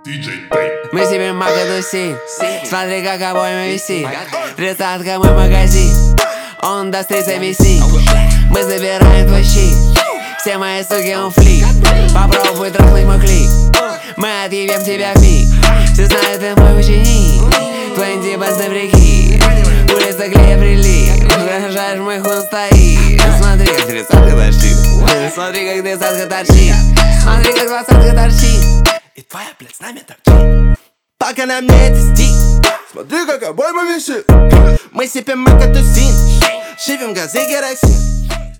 Мы себе макадуси, смотри, как обойма висит. Тридцатка мой магазин, он даст 30 висит. Мы забираем твой щит, все мои суки он флик. Попробуй трахнуть мой клик, мы отъебем тебя в миг. Все знают, ты мой ученик, твои типа добряки. Улица клея прилип, угрожаешь, мой хуй стоит. Смотри, как 30-ка торчит, смотри, как 30-ка торчит, смотри, как 20-ка торчит. И твоя, блядь, с нами торчит. Пока на мне это стик, смотри, как обойма висит. Мы сипем макатусин, шипим газы керосин.